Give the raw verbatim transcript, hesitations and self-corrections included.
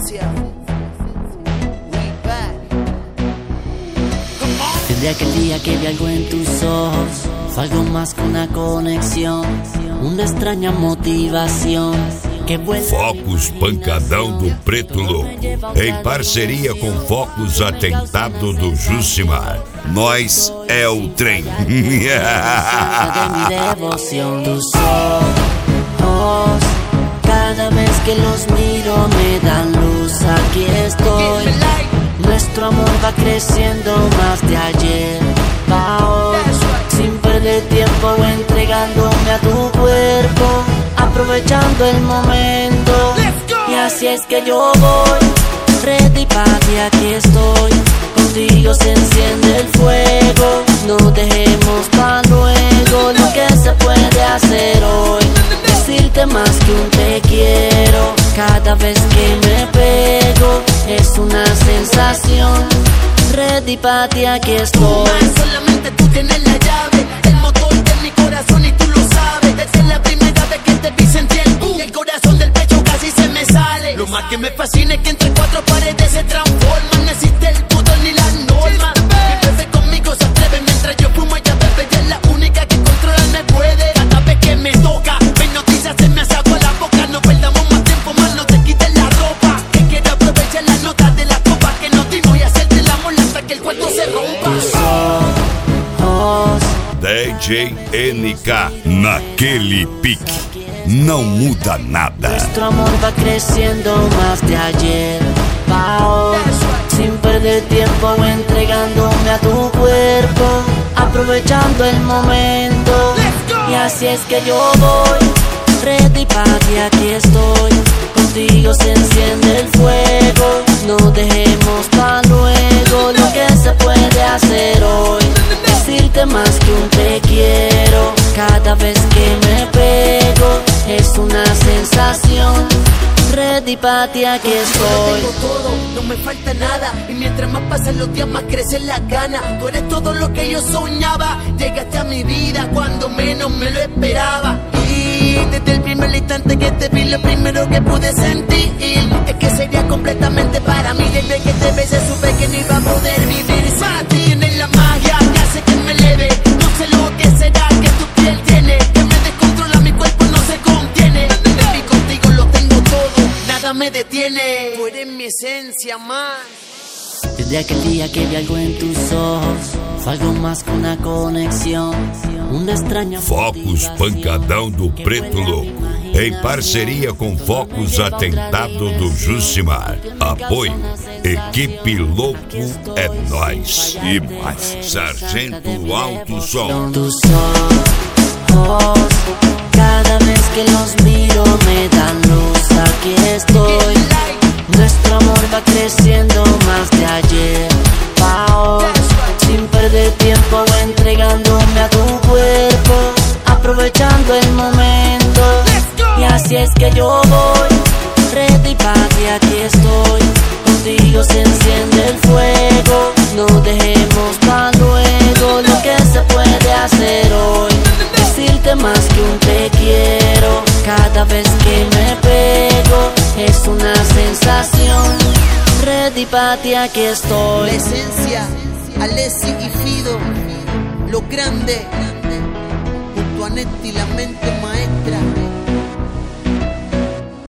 Desde aquel día que vi algo en tus ojos, fue algo más que una conexión, uma extraña motivação que vuela. Focus Pancadão do Preto Louco, em parceria com Focus Atentado do Jucimar. Nós é o trem. De mi devoción, tus ojos, cada vez que los miro me dan luz. Aquí estoy, nuestro amor va creciendo más de ayer pa' hoy, sin perder tiempo entregándome a tu cuerpo, aprovechando el momento. Y así es que yo voy, ready pa' ti, aquí estoy. Contigo se enciende el fuego, no dejemos pa' luego lo que se puede hacer hoy. Decirte más que un te quiero, cada vez que me pego es una sensación. Ready pa' ti, aquí estoy. Solamente tú tienes la llave, el motor de mi corazón y tú lo sabes. Desde la primera vez que te vi sentí el boom, y el corazón del pecho casi se me sale. Lo más que me fascina es que entre cuatro paredes se transforman. No existe el pudor ni la norma. Mi bebé conmigo se atreve mientras yo fumo, ella bebe. Ella es la única que controlarme puede. Cada vez que me toca, mis noticias se me hace agua la boca. No perdamos más tiempo, más no te quites la ropa. Que quiero aprovechar las notas de la copa que nos dimos y hacerte el amor hasta que el cuarto se rompa. D J N K, naquele pique, não muda nada. Nuestro amor va creciendo más de ayer pa' hoy, sin perder tiempo entregándome a tu cuerpo, aprovechando el momento. Y así es que yo voy, ready pa' ti, aquí estoy. Contigo se enciende el fuego, no dejemos pa' luego lo que se puede hacer hoy. Decirte más que un te quiero, cada vez que me pego es una sensación. Ready pa' ti, aquí estoy. Tengo todo, no me falta nada, y mientras más pasan los días más crecen las ganas. Tú eres todo lo que yo soñaba, llegaste a mi vida cuando menos me lo esperaba. Y desde el primer instante que te vi, lo primero que pude sentir es que sería completamente para mí. Desde que te besé supe que no iba a poder vivir sin ti. Tienes la magia que hace que me eleve, no sé lo que será que tu piel tiene, que me descontrola, mi cuerpo no se contiene. Baby, contigo lo tengo todo, nada me detiene. Tú eres mi esencia más. Desde aquel día que vi algo en tus ojos, fue algo más que una conexión, uma extraña Focus Pancadão do Preto Louco, em parceria com Focus Atentado do Jucimar. Apoio Equipe Louco é Nós e mais Sargento Alto Som. Tus ojos, cada vez que los miro me dan luz. Aquí estoy, nuestro amor va creciendo más de ayer pa' hoy, sin perder tiempo entregándome a tu cuerpo, aprovechando el momento. Y así es que yo voy, ready pa' ti, aquí estoy. Contigo se enciende el fuego, no dejemos pa' luego lo que se puede hacer hoy. Decirte más que un te quiero, cada vez que me pego es una sensación. Ready pa' ti, aquí estoy. La esencia, Alessi y Fido, lo grande, junto a Netti, la mente maestra.